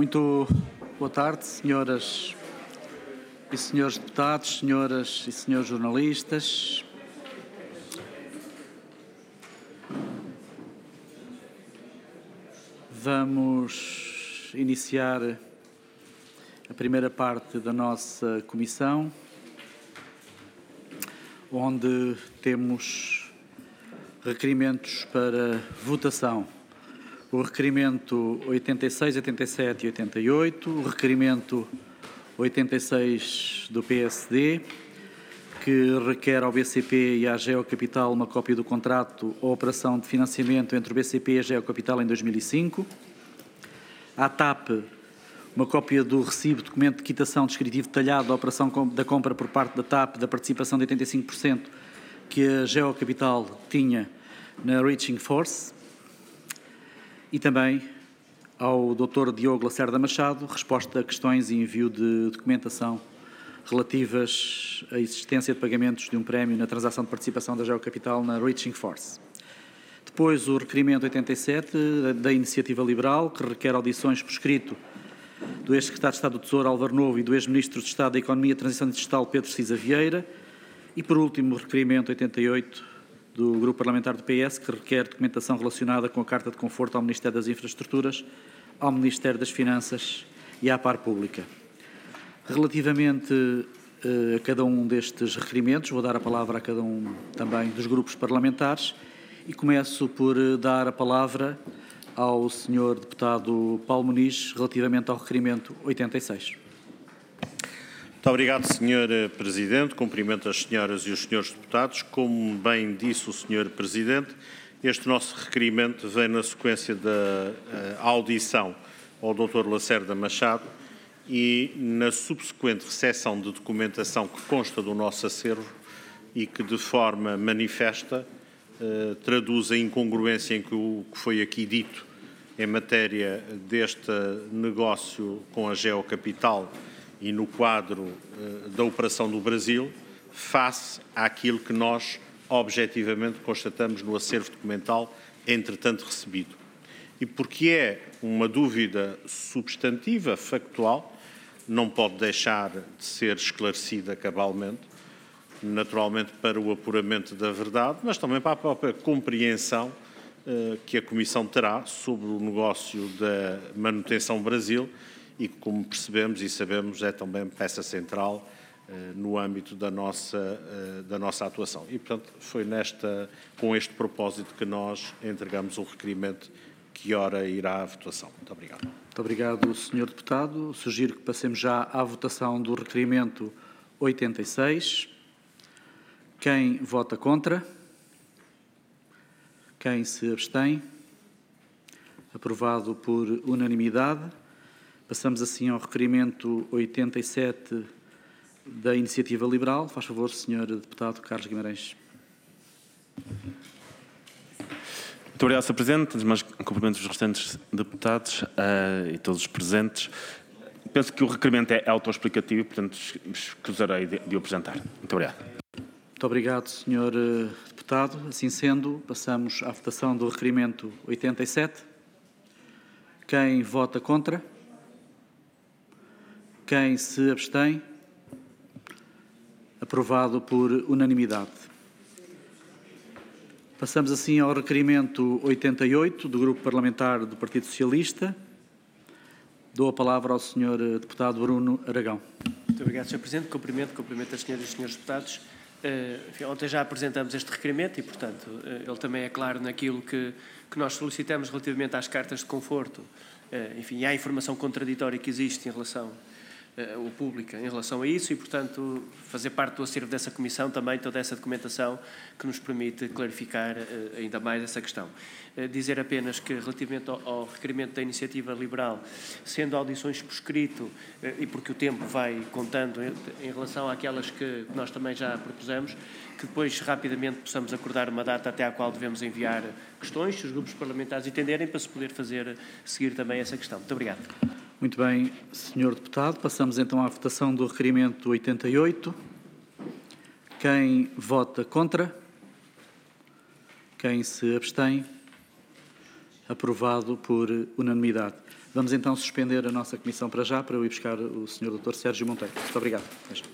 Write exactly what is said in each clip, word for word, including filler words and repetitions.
Muito boa tarde, senhoras e senhores deputados, senhoras e senhores jornalistas. Vamos iniciar a primeira parte da nossa comissão, onde temos requerimentos para votação. O requerimento oitenta e seis, oitenta e sete e oitenta e oito, o requerimento oitenta e seis do P S D, que requer ao B C P e à Geocapital uma cópia do contrato ou operação de financiamento entre o B C P e a Geocapital em dois mil e cinco. À TAP, uma cópia do recibo, documento de quitação descritivo detalhado da operação da compra por parte da TAP da participação de oitenta e cinco por cento que a Geocapital tinha na Reaching Force. E também ao doutor Diogo Lacerda Machado, resposta a questões e envio de documentação relativas à existência de pagamentos de um prémio na transação de participação da Geocapital na Reaching Force. Depois, o requerimento oitenta e sete da Iniciativa Liberal, que requer audições por escrito do ex-secretário de Estado do Tesouro Álvaro Novo e do ex-ministro de Estado da Economia e Transição Digital Pedro Cisa Vieira. E, por último, o requerimento oitenta e oito do Grupo Parlamentar do P S, que requer documentação relacionada com a Carta de Conforto ao Ministério das Infraestruturas, ao Ministério das Finanças e à Par Pública. Relativamente uh, a cada um destes requerimentos, vou dar a palavra a cada um também dos grupos parlamentares e começo por uh, dar a palavra ao senhor deputado Paulo Muniz, relativamente ao requerimento oitenta e seis. Muito obrigado, senhor Presidente. Cumprimento as senhoras e os senhores deputados. Como bem disse o senhor Presidente, este nosso requerimento vem na sequência da uh, audição ao doutor Lacerda Machado e na subsequente recepção de documentação que consta do nosso acervo e que de forma manifesta uh, traduz a incongruência em que o que foi aqui dito em matéria deste negócio com a Geocapital e no quadro uh, da operação do Brasil, face àquilo que nós objetivamente constatamos no acervo documental, entretanto recebido. E porque é uma dúvida substantiva, factual, não pode deixar de ser esclarecida cabalmente, naturalmente para o apuramento da verdade, mas também para a própria compreensão uh, que a Comissão terá sobre o negócio da manutenção Brasil, e que, como percebemos e sabemos, é também peça central uh, no âmbito da nossa, uh, da nossa atuação. E, portanto, foi nesta, com este propósito que nós entregamos o requerimento que ora irá à votação. Muito obrigado. Muito obrigado, senhor deputado. Sugiro que passemos já à votação do requerimento oitenta e seis. Quem vota contra? Quem se abstém? Aprovado por unanimidade. Passamos assim ao requerimento oitenta e sete da Iniciativa Liberal. Faz favor, senhor deputado Carlos Guimarães. Muito obrigado, senhor Presidente. Antes de mais, cumprimento os restantes deputados uh, e todos os presentes. Penso que o requerimento é autoexplicativo, portanto, escusarei de, de o apresentar. Muito obrigado. Muito obrigado, senhor deputado. Assim sendo, passamos à votação do requerimento oitenta e sete. Quem vota contra? Quem se abstém? Aprovado por unanimidade. Passamos assim ao requerimento oitenta e oito do Grupo Parlamentar do Partido Socialista. Dou a palavra ao senhor deputado Bruno Aragão. Muito obrigado, senhor Presidente. Cumprimento, cumprimento as senhoras e os senhores deputados. Uh, enfim, ontem já apresentamos este requerimento e, portanto, uh, ele também é claro naquilo que, que nós solicitamos relativamente às cartas de conforto, uh, enfim, e à informação contraditória que existe em relação Uh, o público em relação a isso e, portanto, fazer parte do acervo dessa comissão também toda essa documentação que nos permite clarificar uh, ainda mais essa questão. Uh, dizer apenas que, relativamente ao, ao requerimento da Iniciativa Liberal, sendo audições por escrito, uh, e porque o tempo vai contando em, em relação àquelas que nós também já propusemos, que depois rapidamente possamos acordar uma data até à qual devemos enviar questões, se os grupos parlamentares entenderem, para se poder fazer, seguir também essa questão. Muito obrigado. Muito bem, senhor deputado. Passamos então à votação do requerimento oitenta e oito. Quem vota contra? Quem se abstém? Aprovado por unanimidade. Vamos então suspender a nossa comissão para já, para eu ir buscar o senhor doutor Sérgio Monteiro. Muito obrigado.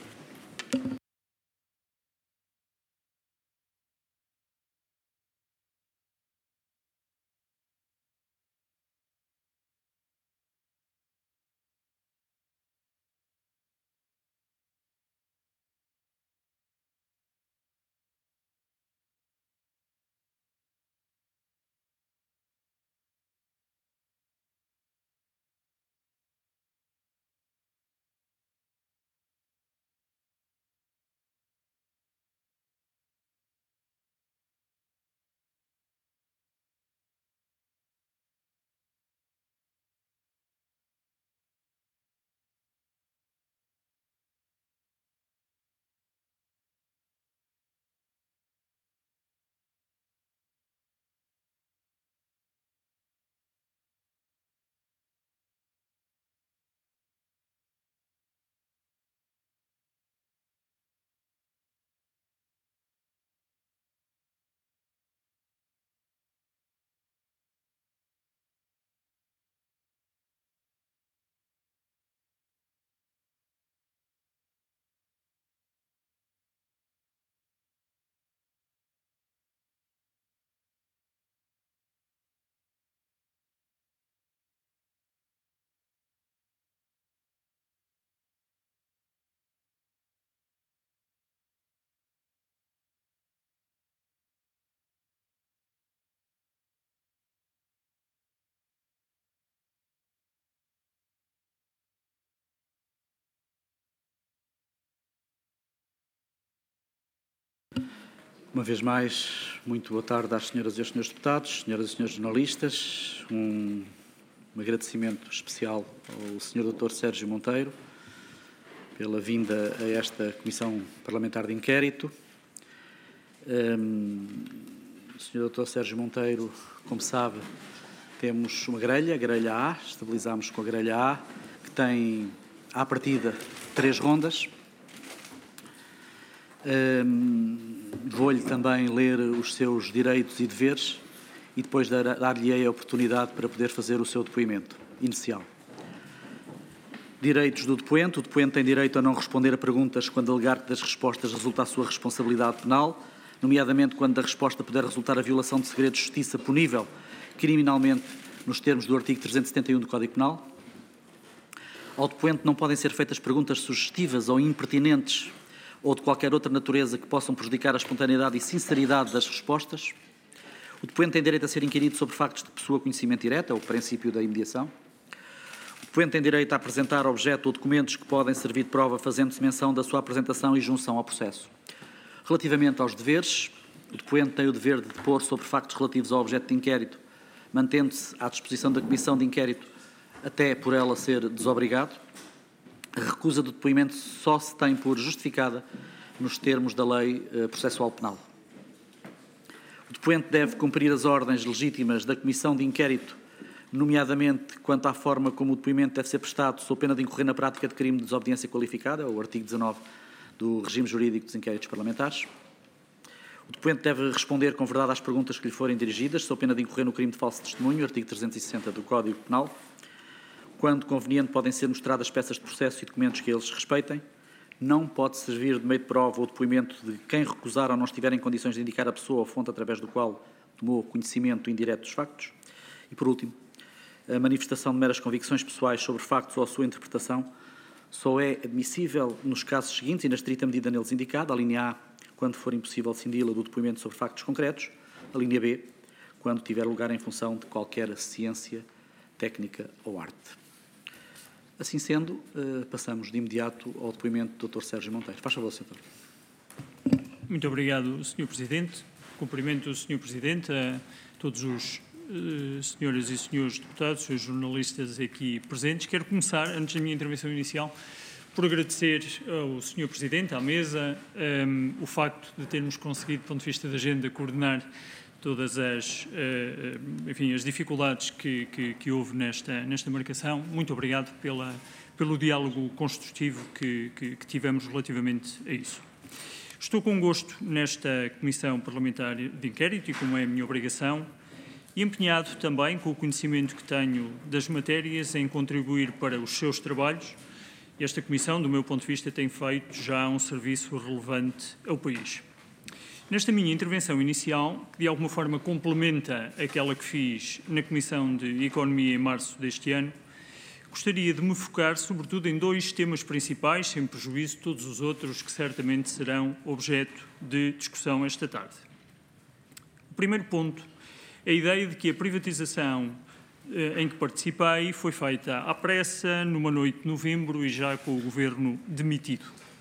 Uma vez mais, muito boa tarde às senhoras e aos senhores deputados, senhoras e senhores jornalistas. Um, um agradecimento especial ao senhor doutor Sérgio Monteiro pela vinda a esta Comissão Parlamentar de Inquérito. Um, o senhor doutor Sérgio Monteiro, como sabe, temos uma grelha, a grelha A, estabilizámos com a grelha A, que tem, à partida, três rondas. Um, Vou-lhe também ler os seus direitos e deveres e depois dar-lhe a oportunidade para poder fazer o seu depoimento inicial. Direitos do depoente. O depoente tem direito a não responder a perguntas quando alegar que das respostas resulta a sua responsabilidade penal, nomeadamente quando da resposta puder resultar a violação de segredo de justiça punível criminalmente nos termos do artigo trezentos e setenta e um do Código Penal. Ao depoente não podem ser feitas perguntas sugestivas ou impertinentes ou de qualquer outra natureza que possam prejudicar a espontaneidade e sinceridade das respostas. O depoente tem direito a ser inquirido sobre factos de pessoa conhecimento direto, é o princípio da imediação. O depoente tem direito a apresentar objeto ou documentos que podem servir de prova, fazendo-se menção da sua apresentação e junção ao processo. Relativamente aos deveres, o depoente tem o dever de depor sobre factos relativos ao objeto de inquérito, mantendo-se à disposição da Comissão de Inquérito até por ela ser desobrigado. A recusa do depoimento só se tem por justificada nos termos da Lei Processual Penal. O depoente deve cumprir as ordens legítimas da Comissão de Inquérito, nomeadamente quanto à forma como o depoimento deve ser prestado, sob pena de incorrer na prática de crime de desobediência qualificada, o artigo dezanove do Regime Jurídico dos Inquéritos Parlamentares. O depoente deve responder com verdade às perguntas que lhe forem dirigidas, sob pena de incorrer no crime de falso testemunho, artigo trezentos e sessenta do Código Penal. Quando conveniente, podem ser mostradas peças de processo e documentos que eles respeitem. Não pode servir de meio de prova ou depoimento de quem recusar ou não estiver em condições de indicar a pessoa ou fonte através do qual tomou conhecimento indireto dos factos. E, por último, a manifestação de meras convicções pessoais sobre factos ou a sua interpretação só é admissível nos casos seguintes e na estrita medida neles indicada. A linha A, quando for impossível cindi-la do depoimento sobre factos concretos. A linha B, quando tiver lugar em função de qualquer ciência, técnica ou arte. Assim sendo, passamos de imediato ao depoimento do doutor Sérgio Monteiro. Faz favor, senhor doutor. Muito obrigado, senhor Presidente. Cumprimento o senhor Presidente, a todos os uh, senhoras e senhores deputados, os jornalistas aqui presentes. Quero começar, antes da minha intervenção inicial, por agradecer ao senhor Presidente, à mesa, um, o facto de termos conseguido, do ponto de vista da agenda, coordenar todas as, uh, enfim, as dificuldades que, que, que houve nesta, nesta marcação. Muito obrigado pela, pelo diálogo construtivo que, que, que tivemos relativamente a isso. Estou com gosto nesta Comissão Parlamentar de Inquérito e, como é a minha obrigação, e empenhado também, com o conhecimento que tenho das matérias, em contribuir para os seus trabalhos. Esta Comissão, do meu ponto de vista, tem feito já um serviço relevante ao país. Nesta minha intervenção inicial, que de alguma forma complementa aquela que fiz na Comissão de Economia em março deste ano, gostaria de me focar sobretudo em dois temas principais, sem prejuízo de todos os outros que certamente serão objeto de discussão esta tarde. O primeiro ponto é a ideia de que a privatização eh, em que participei foi feita à pressa, numa noite de novembro e já com o Governo demitido.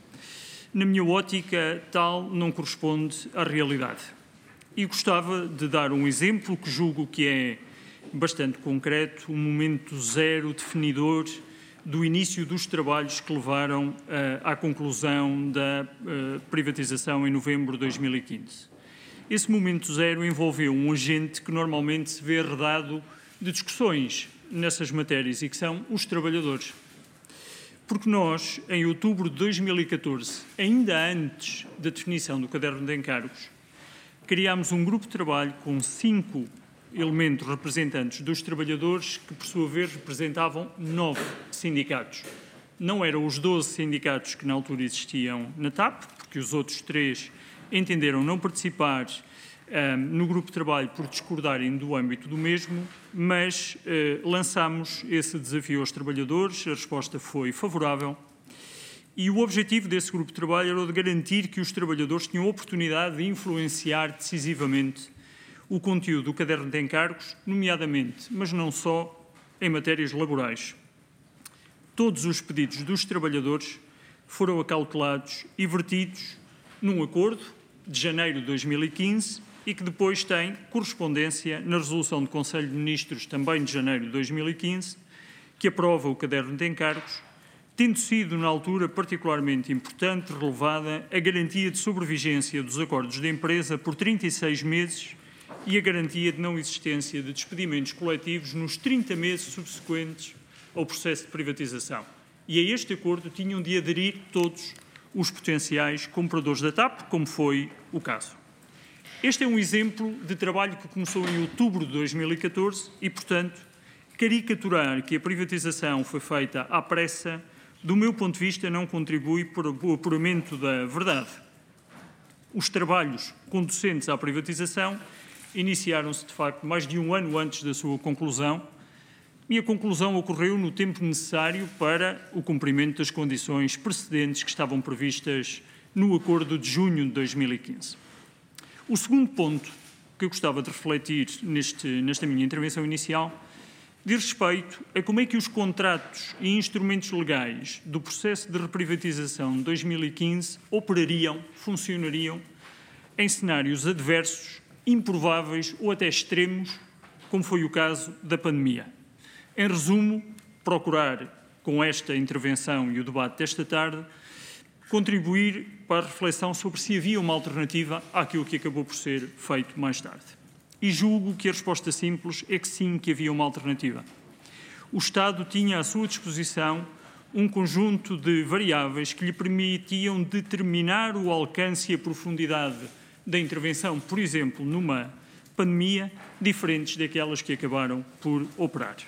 Na minha ótica, tal não corresponde à realidade. E gostava de dar um exemplo que julgo que é bastante concreto, um momento zero definidor do início dos trabalhos que levaram uh, à conclusão da uh, privatização em novembro de dois mil e quinze. Esse momento zero envolveu um agente que normalmente se vê arredado de discussões nessas matérias e que são os trabalhadores. Porque nós, em outubro de dois mil e catorze, ainda antes da definição do caderno de encargos, criámos um grupo de trabalho com cinco elementos representantes dos trabalhadores que, por sua vez, representavam nove sindicatos. Não eram os doze sindicatos que na altura existiam na T A P, porque os outros três entenderam não participar um, no grupo de trabalho por discordarem do âmbito do mesmo, mas uh, lançámos esse desafio aos trabalhadores, a resposta foi favorável e o objetivo desse grupo de trabalho era o de garantir que os trabalhadores tinham a oportunidade de influenciar decisivamente o conteúdo do caderno de encargos, nomeadamente, mas não só, em matérias laborais. Todos os pedidos dos trabalhadores foram acautelados e vertidos num acordo de janeiro de dois mil e quinze e que depois tem correspondência na resolução do Conselho de Ministros, também de janeiro de dois mil e quinze, que aprova o caderno de encargos, tendo sido, na altura, particularmente importante, relevada a garantia de sobrevigência dos acordos de empresa por trinta e seis meses e a garantia de não existência de despedimentos coletivos nos trinta meses subsequentes ao processo de privatização. E a este acordo tinham de aderir todos os potenciais compradores da T A P, como foi o caso. Este é um exemplo de trabalho que começou em outubro de dois mil e catorze e, portanto, caricaturar que a privatização foi feita à pressa, do meu ponto de vista, não contribui para o apuramento da verdade. Os trabalhos conducentes à privatização iniciaram-se, de facto, mais de um ano antes da sua conclusão e a conclusão ocorreu no tempo necessário para o cumprimento das condições precedentes que estavam previstas no acordo de junho de dois mil e quinze. O segundo ponto que eu gostava de refletir neste, nesta minha intervenção inicial diz respeito a como é que os contratos e instrumentos legais do processo de reprivatização de dois mil e quinze operariam, funcionariam em cenários adversos, improváveis ou até extremos, como foi o caso da pandemia. Em resumo, procurar, com esta intervenção e o debate desta tarde, contribuir para a reflexão sobre se havia uma alternativa àquilo que acabou por ser feito mais tarde. E julgo que a resposta simples é que sim, que havia uma alternativa. O Estado tinha à sua disposição um conjunto de variáveis que lhe permitiam determinar o alcance e a profundidade da intervenção, por exemplo, numa pandemia, diferentes daquelas que acabaram por operar.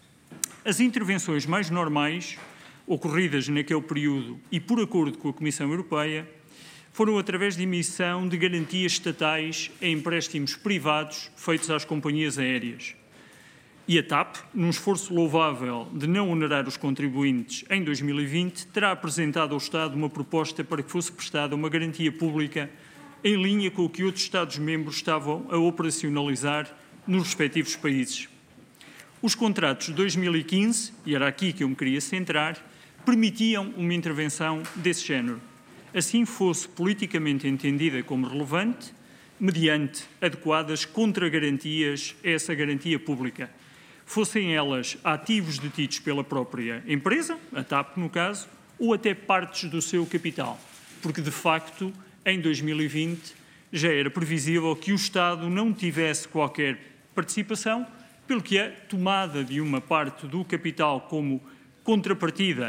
As intervenções mais normais, ocorridas naquele período e por acordo com a Comissão Europeia, foram através de emissão de garantias estatais em empréstimos privados feitos às companhias aéreas. E a T A P, num esforço louvável de não onerar os contribuintes em dois mil e vinte, terá apresentado ao Estado uma proposta para que fosse prestada uma garantia pública em linha com o que outros Estados-membros estavam a operacionalizar nos respectivos países. Os contratos de dois mil e quinze, e era aqui que eu me queria centrar, permitiam uma intervenção desse género. Assim fosse politicamente entendida como relevante, mediante adequadas contragarantias a essa garantia pública. Fossem elas ativos detidos pela própria empresa, a T A P no caso, ou até partes do seu capital, porque de facto, em dois mil e vinte, já era previsível que o Estado não tivesse qualquer participação, pelo que a tomada de uma parte do capital como contrapartida